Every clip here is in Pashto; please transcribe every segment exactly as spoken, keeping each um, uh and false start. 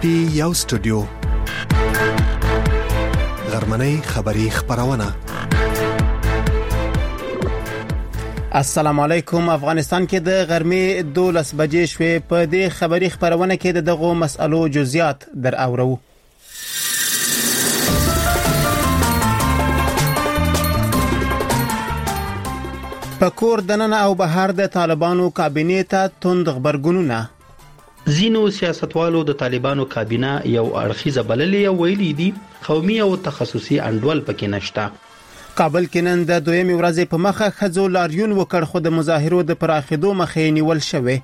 پټي یو سټوډیو غرمنۍ خبری خبرونه. السلام علیکم. افغانستان کې د غرمې دولس بجې شوې. په دې خبری خبرونه کې د دغو مسألو جزئیات در اورو. پکور دننه او بهر د طالبانو کابینې ته توند خبرګونونه. زینو سیاستوالو د طالبانو کابینه یو اړخیزه بللې ویلي دي قومي او تخصصي انډول پکې نشته. کابل کې نن د دویمې ورځې په مخه ښځو لاریون وکړ خو د مظاهرو د پراخېدو مخې نیول شوې.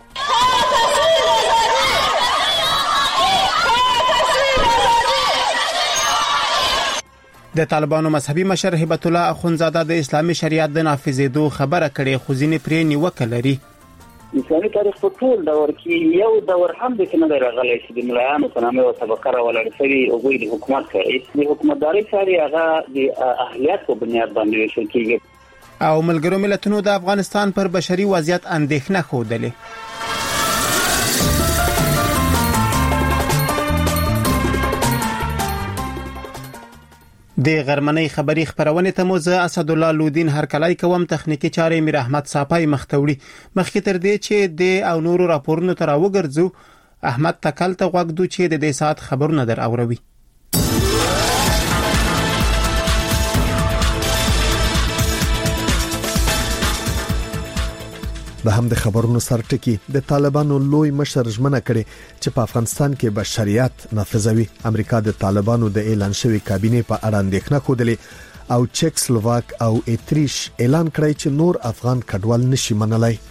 د طالبانو مذهبي مشر هبت الله اخونزاده د اسلامي شریعت د نافذېدو خبره کړې خو ځینې پرې نیوکه لري. اسلامي تاریخ په ټول دور کې یو دور هم د کنه راغلی چې د ملایانو په نامه او طبقه راولل شوی او د حکومت کوي. د حکومتداري ساري هغه د اهلیت په بنیاد باندې وشل کیږي. او ملګرو ملتونو د افغانستان پر بشري وضعیت اندېښنه خوده. د غرمنۍ خبری خبرونه ته موزه اسد الله لودین هرکلای کوم تخنیکی چارې میر احمد صافای مختوړي. مخکې تر دې چې د او نورو راپورونو تر وګرځو احمد تکل ته غوږ دو چې د دې سات خبرونه در اوروي. د هم د خبرونو سرټکی د طالبانو لوی مشر ژمنه کړي چې په افغانستان کې به شریعت نافذوي. امریکا د طالبانو د اعلان شوی کابینې په اړه اندېښنه خوده او چک سلوواک او اتریش اعلان کړی چې نور افغان کډوال نشي منلای.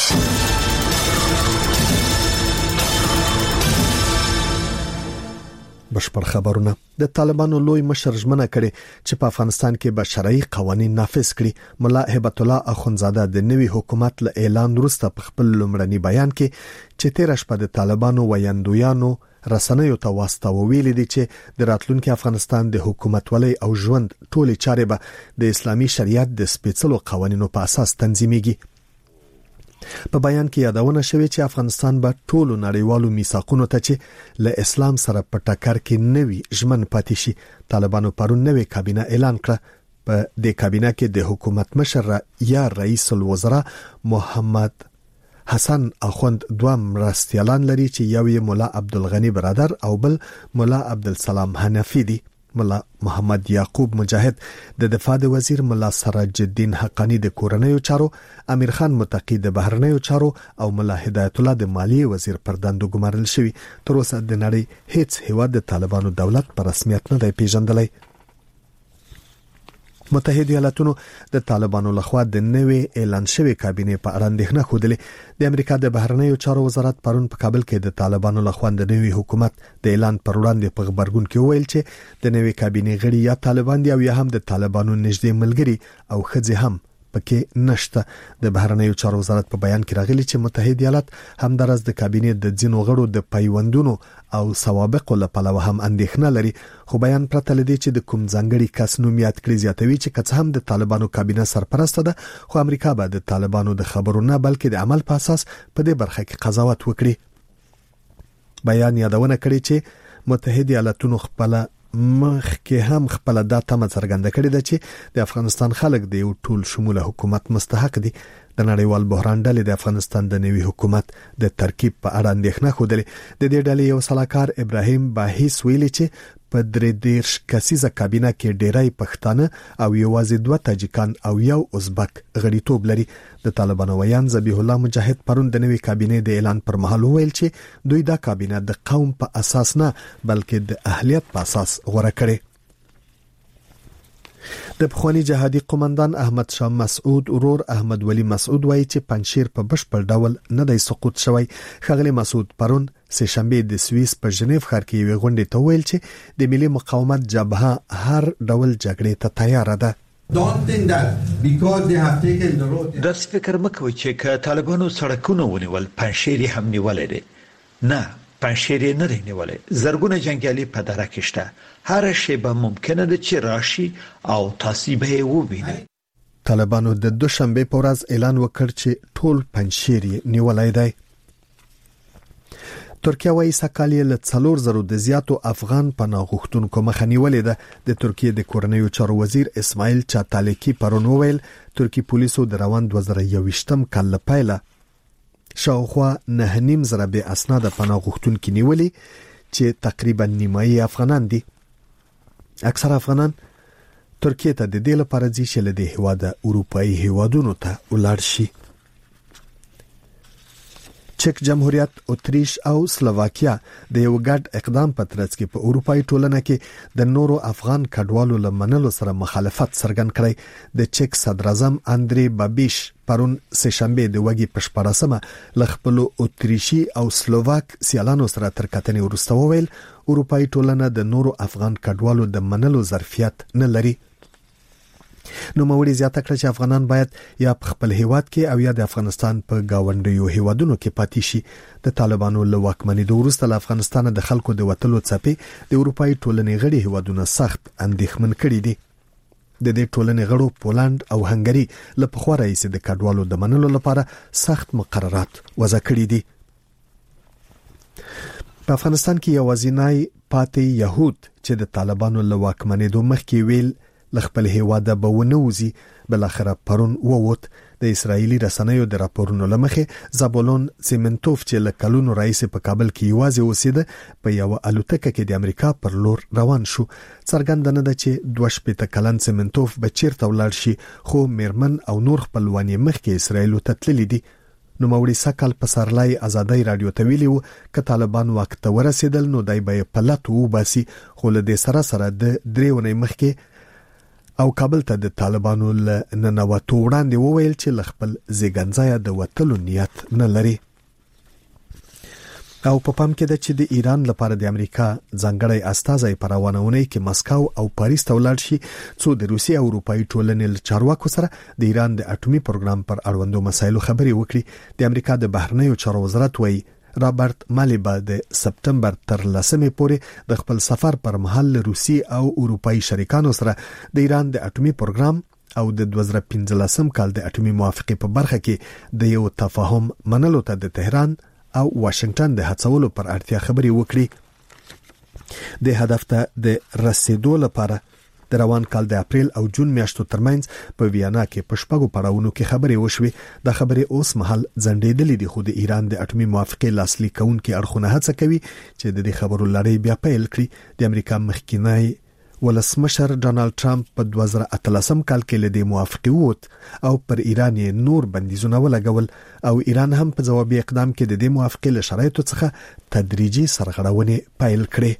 بشپړ خبرونه. د طالبانو لوی مشر ژمنه کړي چې په افغانستان کې به شرعي قوانين نافذ کړي. مولا هبت الله اخونزاده د نوي حکومت له اعلان وروسته په خپل لومړني بیان کې چې تیر شپه د طالبانو ویاندویانو رسنیو ته واسطه ویل دي چې د راتلونکي افغانستان د حکومت ولې او ژوند ټولې چارې به د اسلامي شریعت د سپېڅلو قوانینو په اساس تنظیمېږي. په بیان کې یادونه شوې چې افغانستان به ټولو نړیوالو میثاقونو ته چې له اسلام سره په ټکر کې نوي ژمن پاتې شي. طالبانو پرون نوې کابینه اعلان کړه. په دې کابینه کې د حکومت مشر یا رئیس الوزرا محمد حسن اخوند دوه مرستیالان لري چې یو یې مولا عبدالغنی برادر او بل مولا عبدالسلام حنفی دي. مولا محمد یعقوب مجاهد د دفاع د وزیر مولا سراج الدین حقانی د کورنیو چارو، امیر خان متقی د بهرنیو چارو او مولا هدایت الله د مالیې وزیر پر دندو ګمارل شوی. تر اوسه د نړۍ هیڅ هیواد د طالبانو دولت په رسمیت نه دی پیژندلی. متحده ایالاتونو د طالبانو لخوا د نوې اعلان شوی کابینې په اړه اندېښنه خوده. د امریکا د بهرنیو چارو وزارت پرون په کابل کې د طالبانو لخوا د نوې حکومت د اعلان پر وړاندې په خبرګون کې ویل چې د نوې کابینې غړي یا طالبان دي او یا هم د طالبانو نږدې ملګري او ښځې هم پکې نشته. د بهرنیو چارو وزارت په بیان کې راغلي چې متحده ایالات همدارس د کابینې د ځینو غړو د پیوندونو او سوابقو لپاره هم اندېښنه لري. خو بیان پرته لدی چې د کوم ځانګړي کس نوم یاد کړی زیاتوي چې کڅ هم د طالبانو کابینه سرپرست ده. خو امریکا به د طالبانو د خبرونه بلکې د عمل په اساس په دې برخه کې قضاوت وکړي. بیان یادونه کړي چې متحده ایالاتونو خپل مخ کې هم خپل د تمه څرګنده کړې ده چې د افغانستان خلک د یو ټول شموله حکومت مستحق دي. د نړیوال بحران ډلې د افغانستان د نوي حکومت د ترکیب په اړه اندېښنه خوده. د دې ډلې یو سلاکار ابراهیم باهیس ویلي چې په درې دیرش کسیزه کابینه کې ډیری پښتانه او یوازې دوه تاجکان او یو ازبک غړیتوب لري. د طالبانو ویان ذبیح الله مجاهد پرون د نوي کابینې د اعلان پر مهال ویل چې دوی دا کابینه د قوم په اساس نه بلکې د اهلیت په اساس غوړه کړي. د پخوانی جهادي قومندان احمد شاه مسعود ورور احمد ولی مسعود وایي چې پنځشیر په بشپړ ډول نه دی سقوط شوی. ښاغلی مسعود پرون سه شنبه د سوئیس په ژنیف ښار کې یو غونډه ته ویل چې د ملي مقاومت جبهه هر ډول جګړې ته تیار ده. داس فکر مکوي چې که طالبانو سړکونه ونیول پنځشیر هم نیولې دي. نه پنځشیر نه دی نیولې. زرګونه جنگیالي په دره کې شته. هر شی به ممکنه ده چې راشي او تاسو به ووینئ. طالبانو د دوشنبه په ورځ اعلان وکړ چې ټول پنځشیر نیولای دی. ترکیه وايي سکهال له څلور زره د زیاتو افغان پناه غوښتونکو مخه نیولې ده. د ترکیه د کورنیو چارو وزیر اسماعیل چاتالکی پرون وویل ترکی پولیسو د روان دوه زره یوویشتم کال له پیله شاوخوا نه نیم زره به اسناد پناه غوښتونکو نیولې چې تقریبا نیمایي افغانان دي. اکثر افغانان ترکیه ته د دې لپاره ځي چې له دې هیواده اروپایي هیوادونو ته ولاړ شي. چک جمهوریت، اتریش او سلوواکیا د یو ګډ اقدام په ترڅ کې په اروپایي ټولنه کې د نورو افغان کډوالو لمنلو سره مخالفت څرګند کړی. د چک صدر اعظم اندری بابیش پرون سه شنبه د وګي پښپړاسمه لخپلو اتریشي او سلوواک سیالانو سره تر کتنې وروسته وویل اروپایي ټولنه د نورو افغان کډوالو د منلو ظرفیت نه لري. نو موري زیاته کړ چې افغانان باید یا په خپل هیواد کې او یا د افغانستان په گاونډیو هیوادونو کې پاتې شي. د طالبانو له واکمنۍ وروسته له افغانستان د خلکو د وټلو څپې د اروپایي ټولنې غړي هیوادونه سخت اندېښمن کړي دي. د دې ټولنې غړو پولند او هنګري له پخوا راهیسې د کډوالو د منلو لپاره سخت مقررات وضع کړي دي. په افغانستان کې یوازینی پاتې يهود چې د طالبانو له واکمنۍ مخکې ویل لخپل هیواده به ونوزي بل اخره پرون ووت. د اسرایلی رسنیو د راپورونو لمخه زابولون سیمنتوف چې له کلونو رئیس په کابل کې یوازې اوسېده په یو الوتکه کې د امریکا پر لور روان شو. څرګند نه ده چې دوه شپېته کلن سیمنتوف به چیرته ولاړ شي خو میرمن او نور خپلوان یې مخکې اسرایل ته تللي دي. نو موري سکهال په سرلای ازادۍ رادیو ته ویلو ک طالبان وخت ته ورسېدل نو دای به پلت وباسي خو له دې سره سره د دریونې مخکې او کابل ته د طالبانو له ننوتو وړاندې وویل چې خپل زیګنځای د وټلو نیت نه لري. او په پام کې ده چې د ایران لپاره د امریکا ځانګړی استازی په روانونه کې مسکو او پاریس ته ولاړ شي څو د روسیې او اروپایي ټولنې له چارواکو سره د ایران د اټومي پروګرام پر اړوندو مسایلو خبرې وکړي. د امریکا د بهرنیو چارو وزارت وایي رابرت مالیبا د سپتمبر تر لسمې پورې د خپل سفر پر مهال روسي او اروپایي شریکانو سره د ایران د اټومي پروګرام او د دوه زره پنځلسم کال د اټومي موافقې په برخه کې د یو تفاهم منلو ته د تهران او واشنگټن د هڅولو پر اړتیا خبرې وکړي. د هدف ته د رسیدو لپاره د روان کال د اپریل او جون میاشتو ترمنځ په ویانا کې په شپږو پړاوونو کې خبرې وشوي. د خبرې اوس مهال ځنډېدلې دي خو د ایران د اټومي موافقې لاسلیک کوونکي اړخونه هڅه کوي چې د دې خبرو لړۍ بیا پیل کړي. د امریکا مخکینی ولسمشر ډانلډ ټرمپ په دوه زره اتلسم کال کې له دې موافقې ووت او پر ایران یې نور بندیزونه ولګول او ایران هم په ځوابي اقدام کې د دې موافقې له شرایطو څخه تدریجي سرغړونې پیل کړې.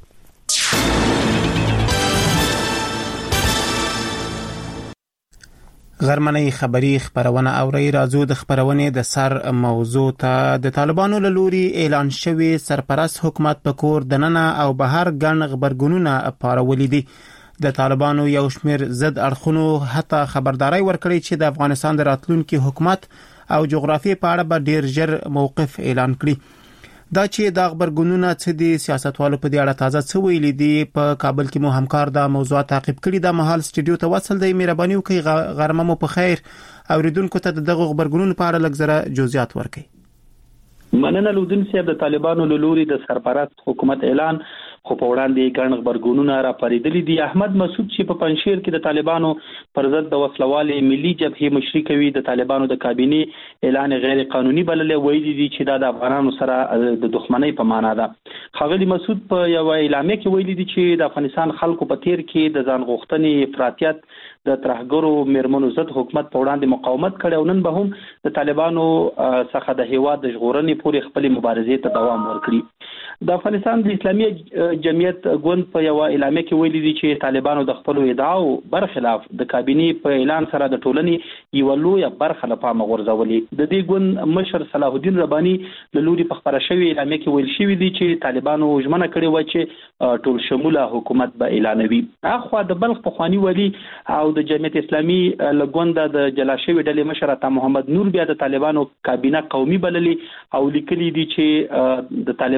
غرمنۍ خبری خبرونه اوري راځو د خبرونه د سر موضوع ته. د طالبانو له لوري اعلان شوی سرپرست حکومت په کور دننه او بهر ګڼ خبرګونونه پارولې دي. د طالبانو یو شمېر ضد اړخونو حتی خبرداري ورکړي چې د افغانستان د راتلونکي حکومت او جغرافیې په اړه به ډیر ژر موقف اعلان کړي. دا چې د خبرګونونه څه دي سیاستوالو په دې اړه تازه څه ویلي دي. په کابل کې مو همکار دا موضوع تعقیب کړي. د محل سټډیو ته وصل دی. مهرباني وکړئ غرمه مو په خیر اوریدونکو ته دغه خبرګونونو په اړه لږ زره جزئیات ورکړئ. مننه لودین صاحب. د طالبانو له لوري د سرپرست حکومت اعلان خو په وړاندې ګڼ خبرګونونه را پریدلي دي. احمد مسعود چې په پنځشیر کې د طالبانو پر ضد د وسلوالي ملي جبهې مشري کوي د طالبانو د کابینې اعلان غیر قانوني بللې ویلي دي چې دا د افغانانو سره د دښمنۍ په معنا ده. خغلی مسعود په یو اعلامیه کې ویلي دي چې د افغانستان خلکو په تیر کې د ځان غوښتنې افراطیت د ترهګرو میرمنو ضد حکومت په وړاندې مقاومت کړي او نن به هم د طالبانو څخه د هیواد د ژغورنې پورې خپل مبارزې ته دوام ورکړي. د افغانستان د اسلامي جمعیت ګوند په یو اعلامیه کې ویلي دي چې طالبانو د خپل ادعاو برخلاف د کابینې په اعلان سره د ټولنې یو لوی برخه له پامه غورځولې. د دې ګوند مشر صلاح الدین رباني له لوري په خبره شوی اعلامیه کې ویل شوی دی چې طالبانو ژمنه کړې و چې ټول شموله حکومت به اعلانوي. اخوا د بلخ پخوانی ولی او د جمعیت اسلامي له ګوند د جلاشوی ډلې مشر عطا محمد نور بیا د طالبانو کابینه قومي بللې او لیکلي دي چې د طالبانو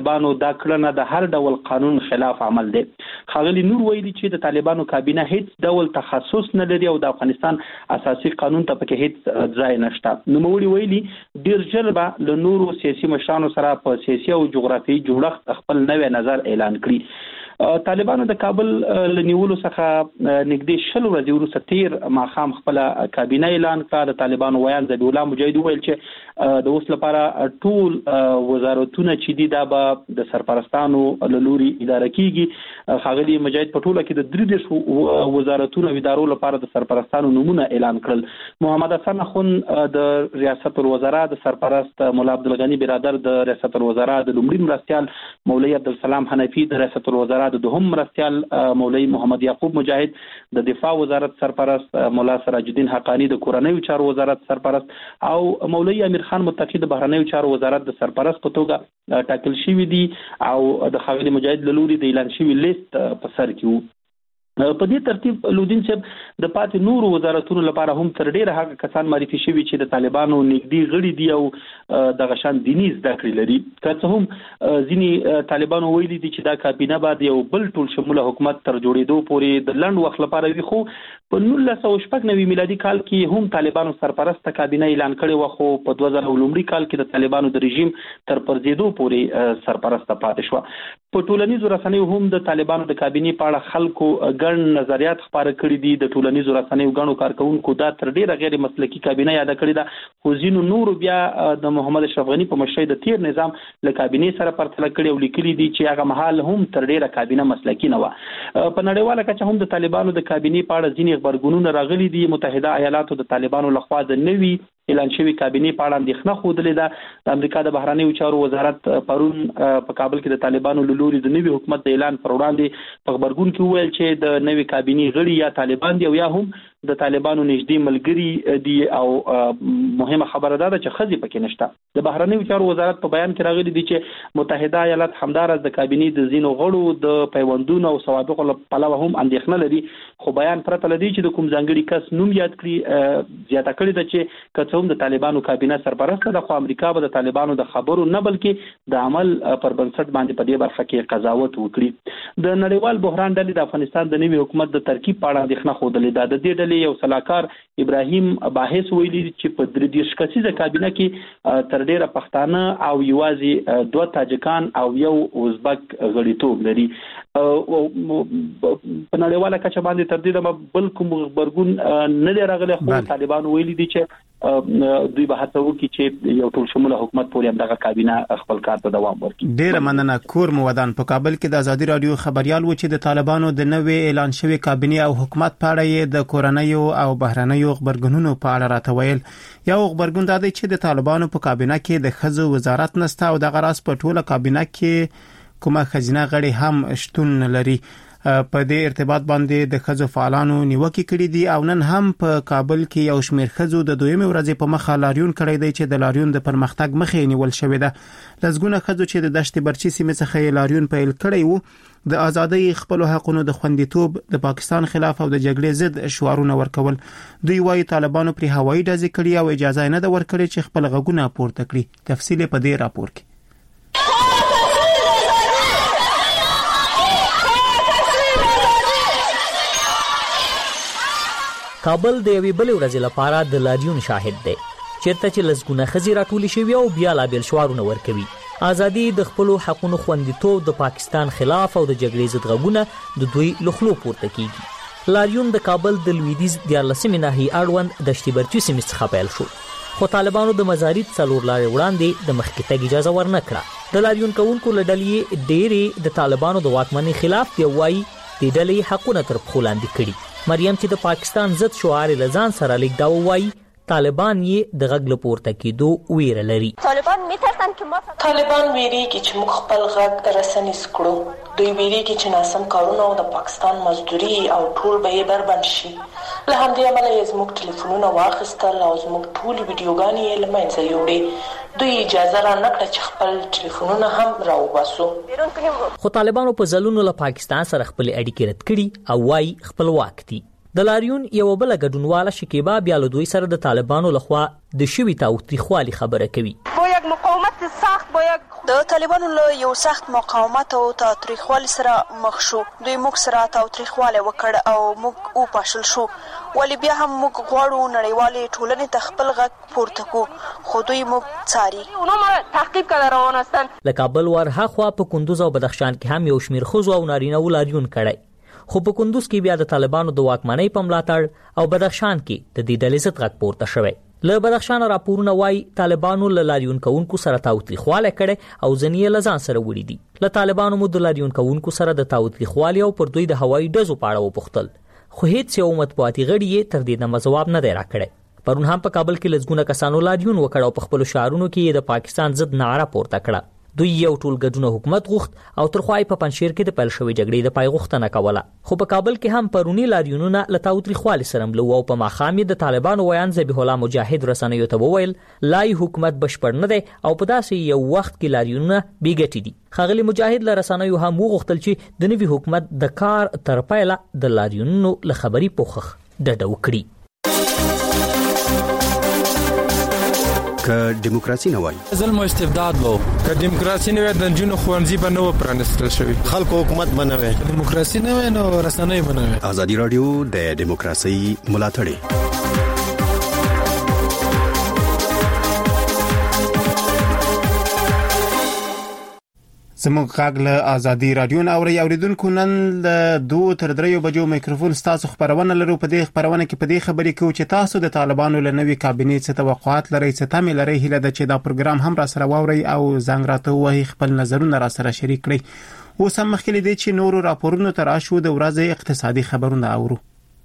دا کړنه د هر ډول قانون خلاف عمل دی. ښاغلي نور ویلي چې د طالبانو کابینه هیڅ ډول تخصص نه لري او د افغانستان اساسي قانون ته پکې هیڅ ځای نشته. نوموړي ویلي ډیر ژر به له نورو سیاسي مشرانو سره په سیاسي او جغرافیایي جوړښت خپل نوی نظر اعلان کړي. طالبانو د کابل له نیولو څخه نږدې شل ورځې وروسته تیر ماښام خپل کابینه اعلان کړه. د طالبانو ویان ذبیح الله مجاهد ویل چې د اوس لپاره ټول وزارتونه چې دي دا به د سرپرستانو له لوري اداره کیږي. ښاغلي مجاهد په ټوله کې د درې دېرشو وزارتونو او ادارو لپاره د سرپرستانو نومونه اعلان کړل. محمد حسن اخون د ریاست الوزرا د سرپرست، مولا عبدالغني برادر د ریاست الوزرا د لومړي مرستیال، مولوی عبدالسلام حنفي د ریاست الوزرا د دوهم مرستیال، مولوی محمد یعقوب مجاهد د دفاع وزارت سرپرست، مولا سراج الدین حقانی د کورنیو چارو وزارت سرپرست او مولوی امیر خان متقی د بهرنیو چارو وزارت د سرپرست په توګه ټاکل شوی دي او د ښاغلي مجاهد له لوري د اعلان شوی لیست په سر کې وو. په دې ترتیب لودین صاحب د پاتې نورو وزارتونو لپاره هم تر ډیره هغه کسان معرفي شوي چې د طالبانو نږدې غړي دي او د غشان دیني زده کړې لري. که څه هم ځینې طالبانو ویلي دي چې دا کابینه بعد یو بل ټول شموله حکومت تر جوړېدو پورې د لنډ وخت لپاره وي، خو په نولس سوه شپږ نوي میلادي کال کې هم طالبانو سرپرسته کابینه اعلان کړې وه، خو په دوه زره لومړي کال کې د طالبانو د رژیم تر پرځېدو پورې سرپرسته پاتې شوه. په ټولنیزو رسنیو هم د طالبانو د کابینې په اړه خلکو ګڼ نظریات خپاره کړي دي. د ټولنیزو رسنیو ګڼو کارکونکو دا تر ډیره غیر مسلکي کابینه یاد کړې ده، خو ځینو نورو بیا د محمد اشرف غني په مشرۍ د تیر نظام له کابینې سره پرتله کړي او لیکلي دي چې هغه مهال هم تر ډیره کابینه مسلکي نه وه. په نړیواله کچه هم د طالبانو د کابینې په اړه ځینې غبرګونونه راغلي دي. متحده ایالاتو د طالبانو لخوا د نوي اعلان شوی کابینې په اړه اندېښنه ښودلې ده. د امریکا د بهرنیو چارو وزارت پرون په کابل کې د طالبانو له لوري د نوي حکومت د اعلان پر وړاندې په غبرګون کې وویل چې د نوي کابینې غړي یا طالبان دي او یا هم د طالبانو نږدې ملګري دي او مهمه خبره ده چې ښځې پکې نشته. د بهرنیو چارو وزارت په بیان کې راغلي دي چې متحده ایالات همداراز د کابینې د ځینو غړو د پیوندونو او سوابقو له پلوه هم اندېښنه لري، خو بیان پرته له دې چې د کوم ځانګړي کس نوم یاد کړي زیاته کړې ده چې که څه هم د طالبانو کابینه سرپرسته ده، خو امریکا به د طالبانو د خبرو نه بلکې د عمل پر بنسټ باندې په دې برخه کې قضاوت وکړي. د نړیوال بحران ډلې د افغانستان د نوي حکومت د ترکیب په اړه اندېښنه ښودلې ده. د دې ډلې یو سلاکار ابراهیم باحث ویلي چې په درې دېرش کسیزه کابینه کې تر ډیره پښتانه او یوازې دوه تاجکان او یو ازبک غړیتوب لري. په نړیواله کچه باندې تر دې بل کوم غبرګون نه دی راغلی، خو طالبانو ویلي دي چې دوی به هڅه وکړي چې یو ټول شموله حکومت پورې همدغه کابینه خپل کار ته دوام ورکړي. ډیره مننه. کور مو ودان په کابل کې د ازادي رادیو خبريال و چې د طالبانو د نوې اعلان شوی کابینه او حکومت په اړه یې د کورنیو او بهرنیو خبرګونونو په اړه راته ویل. یو خبرګون دا دی چې د طالبانو په کابینه کې د ښځو وزارت نشته او د غراس په ټوله کابینه کې کومه خزینه غړي هم شتون لري. په دې ارتباط باندې د ښځو فعالانو نیوکې کړې دي او نن هم په کابل کې یو شمېر ښځو د دویمې ورځې په مخه لاریون کړی دی چې د لاریون د پرمختګ مخې نیول شوې ده. لسګونه ښځو چې د دشت برچي سیمې څخه لاریون پیل کړی وو د ازادۍ خپل حقونو د خوندیتوب د پاکستان خلاف او د جګړې ضد شعارونه ورکول. دوی وايي طالبانو پر هوایي ډزې کړي او اجازه نه ده ورکړې چې خپل غږونه پورته کړي. تفصیل په دې راپور کې. کابل د یوې بلې ورځې لپاره د لاریون شاهد دی چیرته چې لسګونه ښځې راټولې شوي او بیا لا بېل شعارونه ورکوي. ازادي د خپلو حقونو خوندیتوب د پاکستان خلاف او د جګړې ضد غږونه د دوی له خولو پورته کیږي. لاریون د کابل د لویدیځ دیارلسمې ناحیې اړوند دشت برچي سیمې څخه پیل شو، خو طالبانو د مزارید څلور لارې وړاندې د مخکې تګ اجازه ورنه کړه. د لاریون کوونکو له ډلې ډېرې د طالبانو د واکمنۍ خلاف دی وایي د ډلې حقونه تر پښو لاندې کړي. مریم چې د پاکستان ضد شعار له ځان سره لیکدا وایي طالبان یې د غږ له پورته کېدو ویره لري. طالبان میترسن که ما طالبان ویریږي چې موږ خپل غږ رسنیز کړو. دوی ویریږي چې ناسم کارونه او د پاکستان مزدوري او ټول به یې بربند شي. له همدې امله یې زموږ ټلیفونونه واخیستل او زموږ ټولې ویډیوګانې یې له منځه یوړې. دوی اجازه را نه کړه چې خپل ټلیفونونه هم راوباسو. خو طالبانو په ځلونو له پاکستان سره خپلې اړیکې رد کړي او وايي خپلواک دي. د لاریون یو بل ګډونواله شکیبا بیا له دوی سره د طالبانو لخوا د شوي تاوتریخوالي خبره کوي. ما یک یک مقاومت سخت با یک د طالبانو له یو سخت مقاومت او تاریخوالي سره مخ شو. دوی موږ سره تاریخواله وکړ او موږ او پاشل شو. ولی بیا هم موږ غواړو نړیوالې ټولنې ته خپل غږ پورته کو، خو دوی موږ څاري. اونا ما تعقیب کړه روان هستن. له کابل ورها خوا په کندوز او بدخشان کې هم یو شمېر ښځو او نارینه‌و لاریون کړی، خو په کندوز کې بیا د طالبانو د واکمنۍ په ملاتړ او بدخشان کې د دې ډلې ضد غږ پورته شوی. له بدخشان راپورونه وایي طالبانو له لاریون کوونکو سره تاوتریخواله کړي او ځینې له ځان سره وړي دي. له طالبانو مو د لاریون کوونکو سره د تاوتریخوالي او پر دوی د هوایي ډزو په اړه وپوښتل، خو هیڅ یو مطبوعاتي غړي یې تر دې دمه ځواب نه دی راکړی. پرون هم په کابل کې لږونه کسانو لاریون وکړ او په خپلو شعارونو کې د پاکستان ضد نعره پورته کړه. دوی یو ټول ګډونه حکومت غوښت او تر خوای په پنځشیر کې د پیل شوې جګړې د پای غوښتنه کوله. خو په کابل کې هم پرونی لاریونونه له تاوتریخوالي سره ملو او په ماښام د طالبانو ویان ذبیح الله مجاهد رسنیو ته وویل لای حکومت بشپړ نه دی او په داسې یو وخت کې لاریونونه بې ګټې دي. ښاغلي مجاهد له رسنیو هم وغوښتل چې د نوي حکومت د کار تر پایله د لاریونونو له خبري پوښښ ډډه وکړي. که دیموکراسي نه وای ظلم او استبداد وو، که دیموکراسي نه وای د جنونو خوانځي به نه و پرانستل شوی، خلکو حکومت بنوي، دیموکراسي نه وای نو رسنۍ بنوي. ازادي رادیو د دیموکراسي ملاتړ زموږ غږ له ازادي رادیو نه اوري. اوریدونکو نن له دوه تر دریو بجو میکروفون ستاسو خبرونه لرو. په دې خبرونه کې په دې خبرې کې چې تاسو د طالبانو له نوي کابینې څخه توقعات لرئ، څه تمه لرئ، هیله ده چې دا پروګرام هم را سره واوري او زنګ راته وایي خپل نظرونه را سره شریک کړئ. اوس هم مخکې دي چې نورو راپورونو ته راشو د ورځې اقتصادي خبرونه اورو.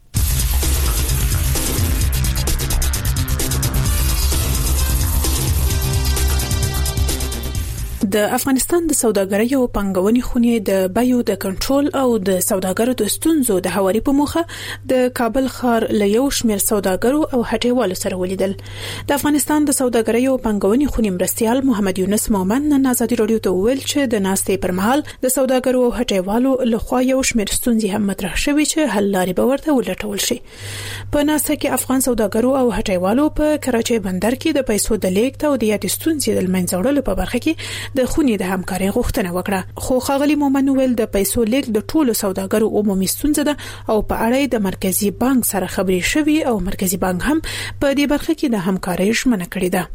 د افغانستان د سوداګرۍ او پنګونې خونې د بایو د کنټرول او د سوداګرو د ستونزو د هواري په موخه د کابل ښار له یو شمېر سوداګرو او هټیوالو سره ولیدل. د افغانستان د سوداګرۍ او پنګونې خونې مرستیال محمد یونس مومن نن ازادي رادیو ته وویل چې د ناستې پر مهال د سوداګرو او هټیوالو لخوا یو شمېر ستونزې هم مطرح شوې چې حل لارې به ورته ولټول شي. په ناسته کې افغان سوداګرو او هټیوالو په کراچۍ بندر کې د پیسو د لیږد او د یادې ستونزې د منځه وړلو په برخه کې د خونې د همکارۍ غوښتنه وکړه. خو ښاغلي مومن ویل د پیسو لیږد د ټولو سوداګرو عمومي ستونزه ده او په اړه د مرکزی بانک سره خبرې شوي او مرکزی بانک هم په دې برخه کې د همکارۍ ژمنه کړې ده.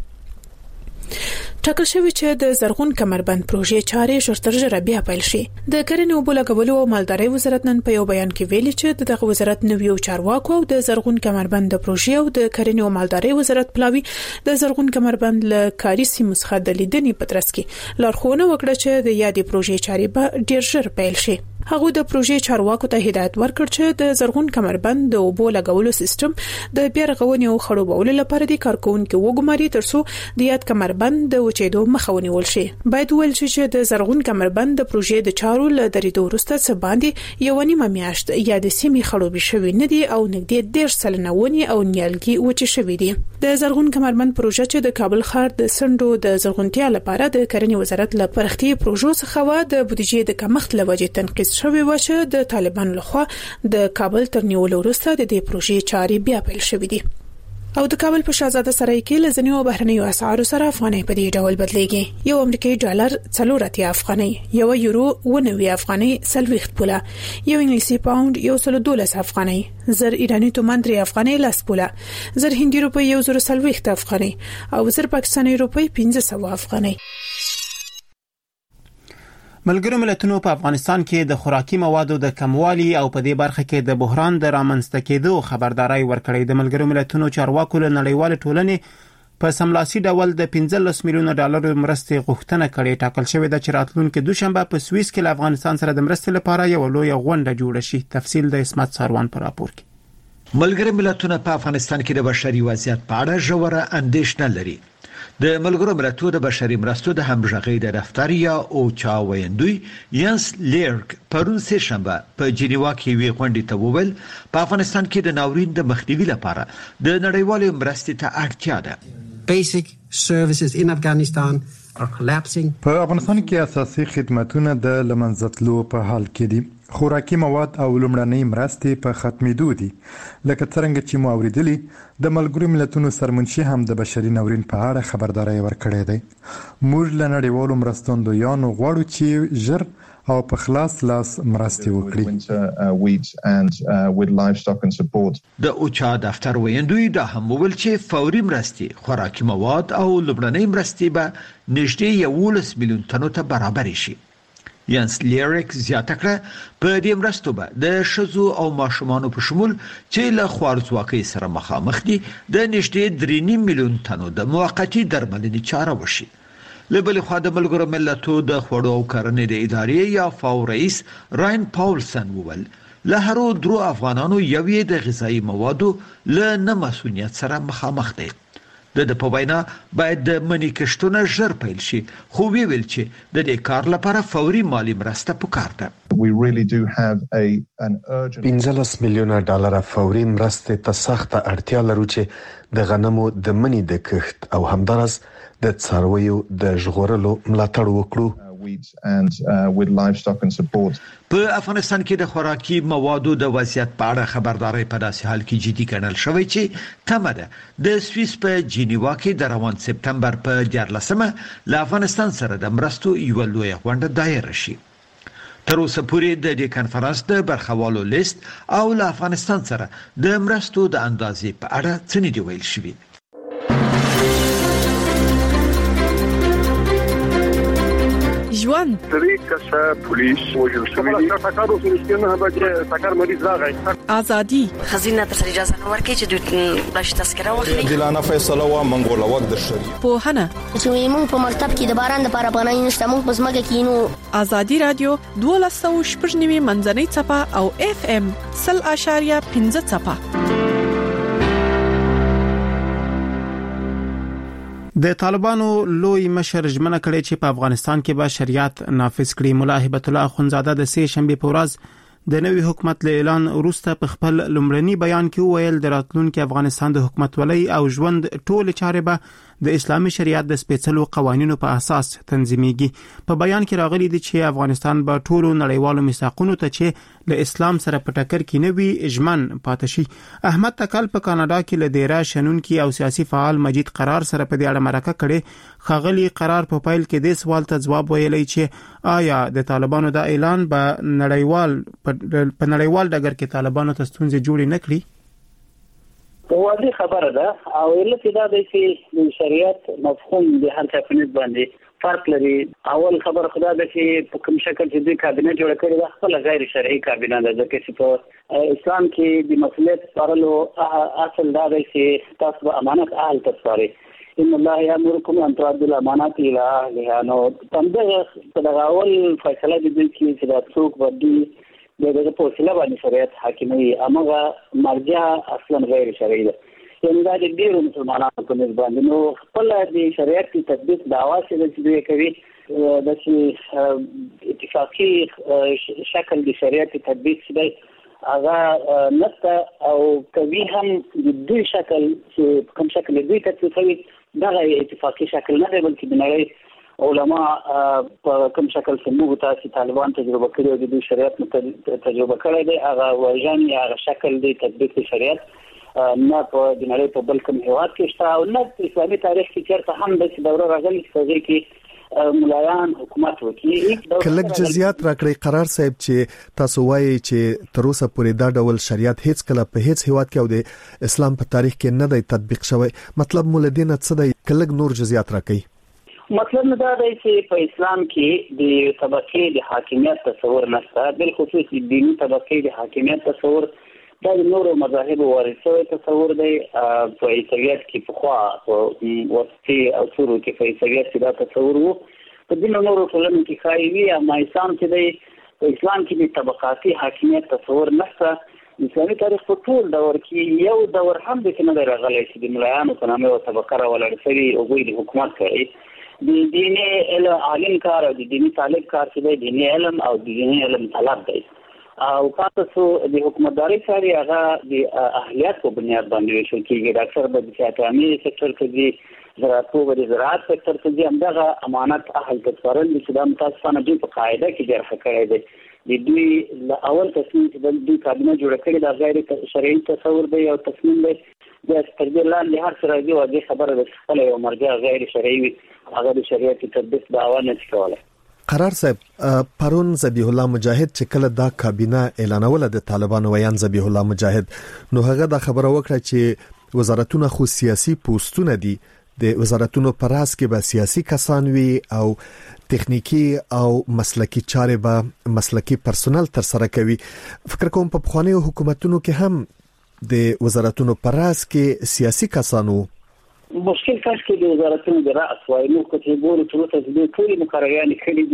ټاکل شوی چې د زرغون کمربند پروژې چارې ژر تر ژره بیا پیل شي. د کرنې او بولاګولو او مالدارۍ وزارت نن په یو بیان کې ویلي چې دغه وزارت نویو چارواکو او د زرغون کمربند د پروژې او د کرنې او مالدارۍ وزارت پلاوی د زرغون کمربند له کاري سیمو څخه د لیدنې په ترڅ کې لارښوونه وکړه چې د یادې پروژې چارې به ډیر ژر پیل شي. هغه د پروژې چارواکو ته هدایت ورکړ چې د زرغون کمربند د اوبو لګولو سیستم د بیا رغونې او خړوبولو لپاره د کارکونکو وګماري ترڅو د یاد کمربند د وچېدو مخه ونیول شي. باید ویل شي چې د زرغون کمربند د پروژې د چارو له درېدو وروسته څه باندې یو نیمه میاشت یا د سیمې خړوبې شوي نه دي او نږدې ډېر سلنه ونې او نیالګي وچې شوي دي. د زرغون کمربند پروژه چې د کابل ښار د سندو د زرغونتیا لپاره د کرنې وزارت له پرختي پروژو څخه و د بودیجې د کمښت لوجې تنقیص شوی و چې د طالبانو لخوا د کابل تر نیولو وروسته د دې پروژې چارې بیا پیل شوې دي. او د کابل په شاهزاده سرای کې لزنیو بهرنیو اسعارو سره افغانۍ په دې ډول بدلېږي. یو امریکایي ډالر څلور اتیا افغانۍ، یو یورو ونوي افغانۍ څلوېښت پوله، یو انګلیسي پاوند یو سل دولس افغانۍ، زر ایرانی تومان درې افغانۍ لس پوله، زر هندي روپۍ یو زر څلوېښت افغانۍ او زر پاکستاني روپۍ پنځه سوه افغانۍ. ملګرو ملتونو په افغانستان کې د خوراکي موادو د کموالي او په دې برخه کې د بحران د رامنځته کېدو خبرداري ورکړې. د ملګرو ملتونو چارواکو له نړیوال ټولنې په سملاسي ډول د پنځلس میلیونه ډالر مرستې غوښتنه کړې. ټاکل شوې ده چې راتلونکي دوشنبه په سویس کې له افغانستان سره د مرستې لپاره یو لوی غونډه جوړه شي. تفصیل د اسمت ساروان پر راپور کې. ملګرو ملتونو په افغانستان کې د بشري وضعیت په اړه ژوره اندېښنه لري. د ملګرو ملتونو د بشري مرستو د همغږۍ د دفتر یا او چا ویندوی ینس لیرک پرون سه شنبه په جنیوا کې وی غونډې ته وویل په افغانستان کې د ناورین د مخنیوي لپاره د نړیوالو مرستې ته اړتیا ده. Basic services in Afghanistan په افغانستان کې اساسي خدماتونه د لمنځتلو په حال کې دي. خوراکي مواد او لومړنۍ مرستې په ختمېدو دي. لکه څنګه چې مو اوریدلي د ملګرو ملتونو سرمنشي هم د بشري ناورین په اړه خبرداري ورکړې ده. موږ له نړیوالو مرستندویانو غواړو چې ژر او په خلاص لاس مرستې وکړي. د اوچا دفتر ویندوی دا هم وویل چې فوري مرستې، خوراکي مواد او لومړنۍ مرستې به نږدې یولس میلیون تنو ته برابر شي. یانس لیریک زیاته کړه په دې مرستو به د ښځو او ماشومانو په شمول چې له خوارځواکۍ سره مخامخ دي د نږدې درې نیم میلیون تنو د موقتي درملنې چاره وشي. له بلې خوا د ملګرو ملتونو د خوړو او کرنې د ادارې یا فاو رئیس راین پاولسن وویل له هرو درو افغانانو یو یې د غذایي موادو له نه مسؤلیت سره مخامخ دی. د د په وینا باید د منی کښتونه ژر پیل شي، خو وی ویل چې د دې کار لپاره فوري مالی مرسته پکار ده. پنځلس میلیونه ډالر فوري مرستې ته سخته اړتیا لرو چې د غنمو د منی د کښت او همدارس د څارویو د ژغورلو ملاتړ وکړو. په افغانستان کې د خوراکي موادو د وضعیت په اړه خبرداري په داسې حال کې جدي ګڼل شوی چې تمه ده د سویس په جنیوا کې د روان سپتمبر په دیارلسمه له افغانستان سره د مرستو یو لوی غونډه دایره شي. تر اوسه پورې د دې کنفرانس د برخوالو لیست او له افغانستان سره د مرستو د اندازې په اړه څه نه دی ویل شوی. ژوند طریقه پولیس وجل شوی تاکارو سنشتنه به تاکار مریض راغی ازادي خزینه تر اجازه نه ورکړي چې دوی باش تذکره واخلي. دلانه فیصله وا منګوله وخت د شری په هنه چې موږ په مکتب کې د باران لپاره پناه نشته، موږ په ځمکه کې نو. ازادي رادیو دولس سوه شپږ نوي منځنۍ چپه او اف ام صفر اشاریه پنځه چپه. د طالبانو لوی مشر ژمنه کړې چې په افغانستان کې به شریعت نافذ کړي. مولا هبت الله اخونزاده د سه شنبه په ورځ د نوي حکومت له اعلان وروسته په خپل لومړني بیان کې وویل د راتلونکي افغانستان د حکومت ولۍ او ژوند ټول چارې به د اسلامي شریعت د سپېڅلو قوانینو په اساس تنظیمېږي. په بیان کې راغلي دي چې افغانستان به ټول نړیوالو میثاقونو ته چې له اسلام سره په ټکر کې نه وي ژمن پاتې شي. احمد تکل په کاناډا کې له ډیرا شنونکي او سیاسي فعال مجید قرار سره په دې اړه مرکه کړې. خغلی قرار په پایل کې د سوال ته جواب ویلی چې آیا د طالبانو د اعلان به نړیوال په نړیوال ډګر کې طالبانو ته ستونزې جوړې نه کړي. واضح خبره ده او علت دا دی چې د شریعت مفهوم د هر کفنیت باندې فرق لري. اول خبر خدا ده چې په کوم شکل چې د کابینه جوړ کړی ده خپل غیر شرعي کابینه ده، ځکه چې په اسلام کې د مسؤلیت سپارلو اصل دا دی چې تاسو به امانت اهل تسپارئ. ان الله یامرکم ان تؤدوا الامانات الى اهلها. نو څنګه په دغه اول فیصله دي چې چې دا څوک ودی دغه په وسیله باندې شریعت حاکمي امغه مرجع اصلا غیر شرعي ده. یعنی دا د ډیرو مسلمانانو په نسبت باندې نو خپل د شریعت په تطبیق دعوا چې دوی کوي د چې اتفاقی شکل د شریعت تطبیق چې هغه نته او کوي هم د دوی شکل چې کوم شکل دوی تطبیقوي دغه اتفاقی شکل نه دی، بلکې د نړۍ علما په کوم شکل چې موږ تاسو طالبان تجربه کړی او د دوی شریعت تجربه کړی دی هغه وژن یا هغه شکل دی تطبیق شریعت نه په د نړۍ په بل کوم هیواد کې شته او نه په اسلامي تاریخ کې چیرته هم د دوره راغلي چې کې ملایان حکومت وکړي. کله جزئیات راکړي قرار صاحب چې تاسو وایي چې تر اوسه پورې دا ډول شریعت هیڅ کله په هیڅ هیواد کې او د اسلام په تاریخ کې نه دی تطبیق شوی. مطلب مولدین څه دی؟ کله نور جزئیات راکړي. مطلب نه دا دی چې په اسلام کې د طبقې د حاکمیت تصور نشته، بل خصوص دینی طبقې د حاکمیت تصور دا د نورو مذاهبو وارثوي تصور دی. په عیسویت کې پخوا په وسطي او سورو کې په عیسویت کې دا تصور وو، په دې نورو ټولنو کې ښایي وي، اما اسلام چې دی په اسلام کې د طبقاتي حاکمیت تصور نشته. اسلامي تاریخ په ټول دور کې یو دور هم د کې نه دی راغلی چې د ملایانو په نامه یوه طبقه راولاړ شوي هغوی د حکومت کوي. د دیني علم عالم کار او د دیني طالب کار چې دی دیني علم او د دیني علم طلب دی او تاسو د حکومتداري سره هغه د اهلیت په بنیاد باندې وشو کېږي. ډاکټر به د سیاستامي سکتور کې دي، زراعت په زراعت سکتور کې هم دغه امانت اهل تسوارل چې د متاسفانه دوی په قاعده کې جرح کړی دی د دوی له اول تصمیم چې د دوی کابینه جوړ کړی دا غیر شرعي تصور دی او تصمیم دی د تدبیر لاندې هر څه راځي او د خبره د خپل یو مرجع غیر شرعي وي هغه د شریعت تطبیق دعوا نه کوله. قرار صاحب پرون ذبیح الله مجاهد چې کله دا کابینه اعلانوله د طالبانو ویان ذبیح الله مجاهد نو هغه دا خبره وکړه چې وزارتونه خو سیاسي پوسټونه دي د وزارتونو پر راس کې به سیاسي کسان وي او تخنیکی او مسلکی چارې به مسلکی پرسونل تر سره کوي. فکر کوم په خوانیو حکومتونو کې هم د وزارتونو پر راس کې سیاسي کسانو مشکل کاش کې د وزارتونو د راس وای نو کته ګورو چې تاسو د ټولي مقرریان کړي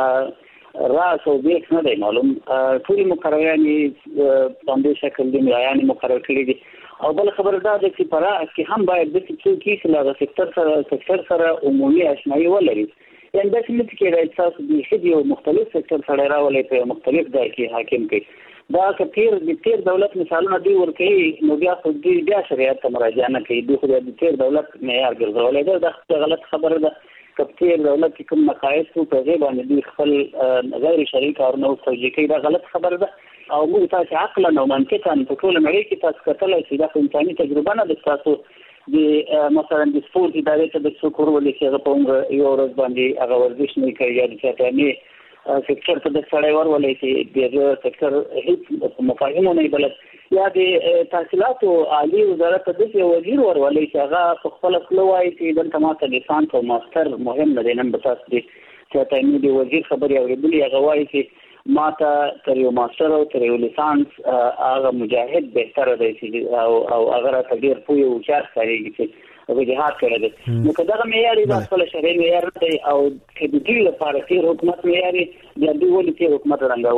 دي راس او بیت نه دی معلوم ټولي مقرریان په دې شکل دي ملایان مقرر کړي دي او بل خبر دا ده چې پر راس کې هم باید د څه کې چې لا سکتور سره سکتور سره عمومي آشنایی ولري یعنی د څه چې د احساس د خدي او مختلف سکتور سره راولي په مختلف ځای کې حاکم کوي دا کثیر د تیر دولت مثالونه دی ورکه نو بیا خو دی بیا شریعت ته مراجعه نه کوي دوی خو د تیر دولت معیار ګرځولای دا د غلط خبره ده کثیر دولت کوم مقایس په غیبه باندې دوی خپل غیر شرعي کارونه توجیه کوي دا غلط خبره ده او موږ تاسو عقل او منطق په ټول مړی کې تاسو کتلای شئ دا انساني تجربه نه ده تاسو د مثلا د سپورت ادارې ته د څوک ورولې چې هغه په عمر یو ورځ باندې هغه ورزش نه کوي یا د چاټامي سکتور ته د سړی ورولې چې د سکتور هیڅ مفاهیم نه بلد یا د تحصیلاتو عالی وزارت د وزیر ورولې چې هغه خپل خپلوای چې دلته ماته لیسانس او ماستر مهم نه دي نن به تاسو دي چې تاسو د وزیر خبري اورېدلې هغه وایي چې ماته تر یو ماستر او تر یو لیسانس هغه مجاهد بهتر دی چې او او هغه ته ډیر پوی او چار کوي چې او جهاد کړی دی نو کدا معیار د خپل شرعي معیار دی او د دې لپاره چې حکومت معیار دی د دوی ولې چې حکومت رنګاو.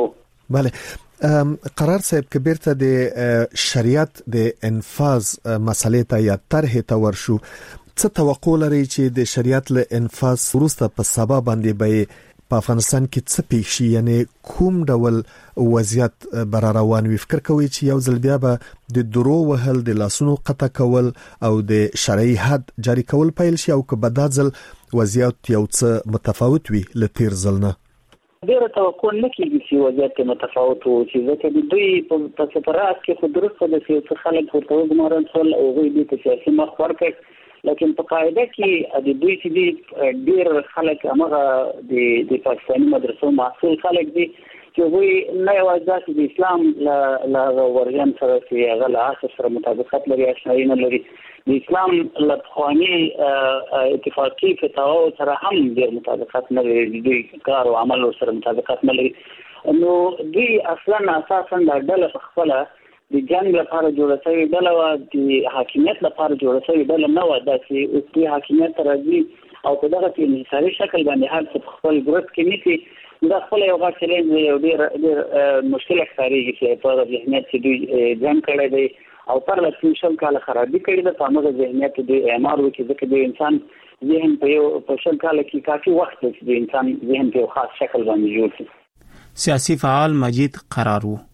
بله قرار صاحب کبیر ته د شریعت د انفاذ مسلې ته یا طرح ته ورشو څه توقع لري چې د شریعت له انفاذ وروسته په سبا باندې به په افغانستان کې څه پیښ شي یعنی کوم ډول وضعیت بر روان وي فکر کوي چې یو ځل بیا به د درو وهل د لاسونو قطع کول او د شرعي حد جاری کول پیل شي او که به دا ځل وضعیت یو څه متفاوت وي له تیر ځل نه ډېر توقع نه کیږي چې وضعیت متفاوت وي چې ځکه دوی په سفرات کې خو درسته د سیاسي خلک ورته وګمارل ټول او دوی د سیاسي مخ ورکړ لیکن په قاعده کې د دوی چې ډېر خلک هغه د د پاکستاني مدرسو محصول خلک دي چې وی نه یوازې د اسلام له ورژن سره چې هغه له اساس سره مطابقت لري آشنایی نه لري د اسلام له خواني اتفاقی فتاوا سره هم ډېر مطابقت نه لري دوی کار او عمل سره مطابقت نه لري نو دوی اصلا اساسا د ډله خپل د جنگ لپاره جوړه شوې ډله و د حاکمیت لپاره جوړه شوې ډله نه و دا چې اوس د حاکمیت راځي او په دغه کې انحصاري شکل باندې هر څه خپل ګروپ کې نیسي دا خپل یو غاښ چیلنج یو ډېر ډېر مشکل ښکارېږي چې په ذهنیت کې دوی جنگ کړی دی او پر لسم شل کال خرابي کړې ده په هغه ذهنیت د اعمار وکړي ځکه د انسان ذهن په یو په شل کال کې کافي وخت دی چې د انسان ذهن په یو خاص شکل باندې جوړ شي. سیاسي فعال مجید قرار وو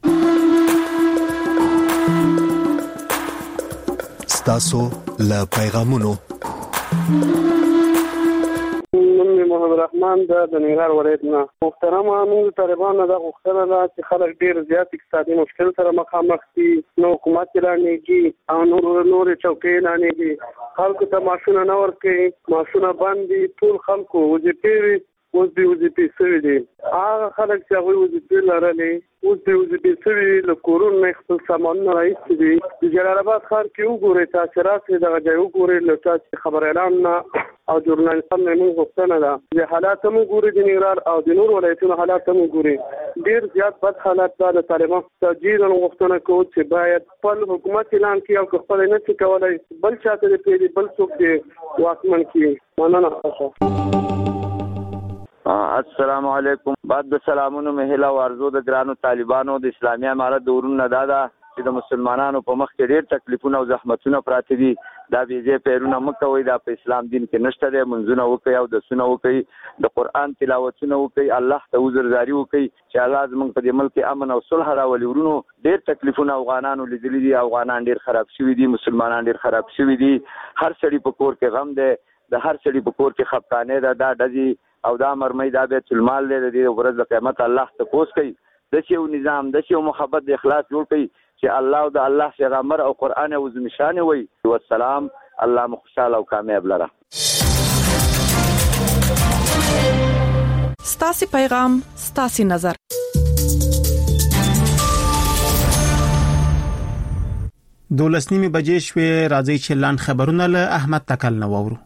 تاسو له پیغامونو نوم محمد رحمان د ننګرهار ولایت نه محترمه موږ طالبانو د غوښتنه ده چې خلک ډیر زیات اقتصادي مشکل سره مخامخ دي نو حکومت اعلانېږي او نور نور چوکۍ اعلانېږي خلکو ته معاشونه نه ورکوي معاشونه بند دي ټول خلکو وظیفې اوس به وظیفې سوي دي هغه خلک چې هغوی وظیفې لرلې اوس به وظیفې سوي له کورونو نه خپل سامانونه راایستي دي د جلال آباد ښار کې وګورئ تاثیرات یې دغه ځای وګورئ له تاسې خبر اعلان نه او ژورنالستان نه موږ غوښتنه ده د حالات هم وګورئ د ننګرهار او د نور ولایتونو حالات هم وګورئ ډېر زیات بد حالات ده د طالبان تجدیدا غوښتنه کوو چې باید خپل حکومت اعلان کړي او که خپل نه شي کولی بل چا ته دې پرېږدي بل څوک دې واکمن کړي مننه. السلام علیکم. بعد د سلامونو مهلا ورزو د ګرانو طالبانو د اسلامي امارت دورون نه دادا چې د مسلمانانو په مخ کې ډېر تکلیفونه او زحمتونه پراته دي دا بيځه پیرونه مکوئ دا په اسلام دین کې نشته دی منځونه وکي او د سونه وکي د قران تلاوتونه وکي الله ته عذرزاري وکي چې الله زموږ په دې ملک امن او صلح راولي ورونو ډېر تکلیفونه افغانانو لیدلي دي افغانان ډېر خراب شوي دي مسلمانان ډېر خراب شوي دي هر سړي په کور کې غم دی د هر سړي په کور کې خفقانه ده دا دزي او دا مرمۍ دا بیت المال دی د دې ورځ د قیامت الله ته پوس کوي د شیو نظام د شیو محبت د اخلاص جوړ کړي چې الله او د الله پیغمبر او قران او نشانه وي والسلام الله مخشال او کامیاب لره ستاسي پیغام ستاسي نظر دولس نیمه بجې شوې راځي چې لاند خبرونه له احمد تکل نو وورو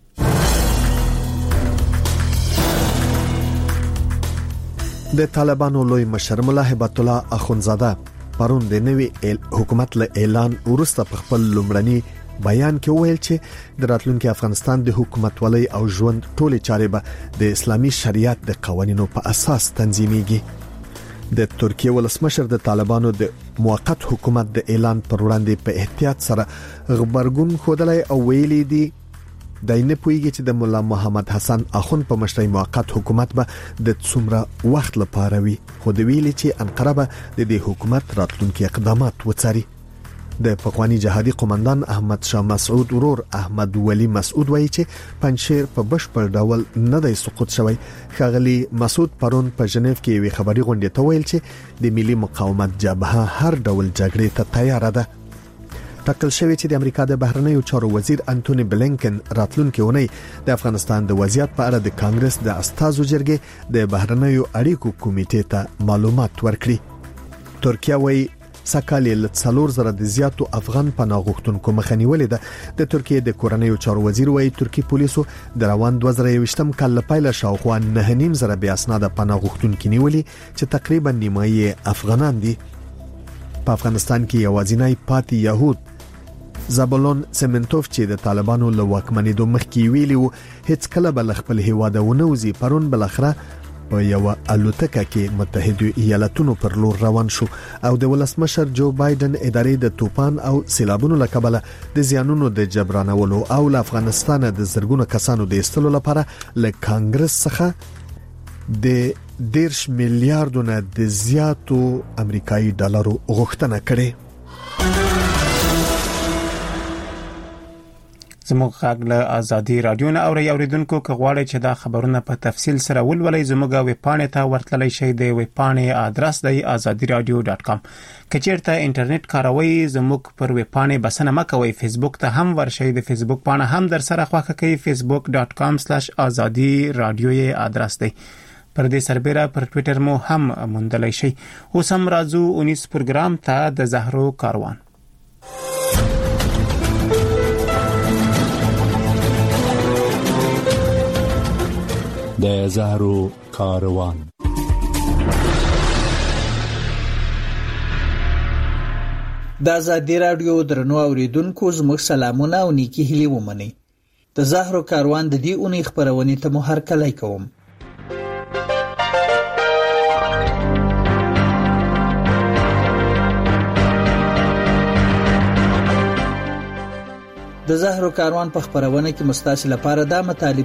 د طالبانو لوی مشر ملا هبت الله اخونزاده پرون د نوي حکومت له اعلان ورسته په خپل لومړني بیان کې ویل چې د راتلونکي افغانستان د حکومت ولای او ژوند ټولې چارې به د اسلامي شریعت د قوانینو په اساس تنظیمېږي د ترکیه ولسمشر د طالبانو د موقت حکومت د اعلان پر وړاندې په احتیاط سره خبرګون خوده او ویلي دي د نه پویږي چې د مولا محمد حسن اخون په مشرۍ موقت حکومت به د څومره وخت لپاره وي خو د ویلي چې انقره به د دې حکومت راتلونکي اقدامات وڅاري د پخوانی جهادي قومندان احمد شاه مسعود ورور احمد ولی مسعود وایي چې پنځیر په بشپړ ډول نه دی سقوط شوی خغلی مسعود پرون په جنیو کې وی خبري غونډه ته ویل چې د ملي مقاومت جبهه هر ډول جګړې ته تیار ده ټاکل شوی چې د امریکا د بهرنیو چارو وزیر انټونی بلینکن راتلونکي اونۍ د افغانستان د وضعیت په اړه د کانګرس د استازو جرګې د بهرنیو اړیکو کمیټې ته معلومات ورکړي ترکیه وایي سکالی لڅلور زره د زیاتو افغان پناه غوښتونکو مخنیولې ده د ترکیه د کورنیو چارو وزیر وایي ترکی پولیسو د روان دوه زره یوویشتم کال لپاره شاوخوا نه نیم زره بیا اسناد پناه غوښتونکو نیولې چې تقریبا نیمایي افغانان دي په افغانستان کې یوازینی پاتې يهود زابلون سمنټوف چې د طالبانو له واکمنېدو مخکې ویلي وو هیڅ کله بل خپل هیواد ونوزي پرون بل اخره په یو الوتکه کې متحده ایالاتونو پر لور روان شو او د ولسمشر جو بایدن ادارې د طوفان او سیلابونو لکبله د زیانونو د جبرانولو او له افغانستان د زرګونو کسانو د استلو لپاره له کانګرس څخه د دیرش میلیارډ نه د زیاتو امریکایي ډالرو غوښتنه کړې زموږ غږ له ازادي رادیو نه اوري اوریدونکو کغواړي چې دا خبرونه په تفصیل سره ولولئ زموږ ویب پاڼې ته ورتللی شئ د ویب پاڼې ادرس دی azadi radio dot com کچېرته انټرنیټ کاروي زموږ پر ویب پاڼې بسنه مکوئ فیسبوک ته هم ورشئ د فیسبوک پاڼه هم در سره خوښه کوي facebook dot com slash azadi radio یې ادرس دی پر دې سربېره پر ټوئیټر مو هم موندلای شئ اوس هم راځو اونیس پروګرام ته د زهرو کاروان د زهرو کاروان د ازادي رادیو درنو اوریدونکو زموږ سلامونه او نیکی هیلې ومنئ د زهرو کاروان د دې اونۍ خبرونه ته مو هرکلی کوم د زهرو کاروان په خبرونه کې مستاسل لپاره دا مطالب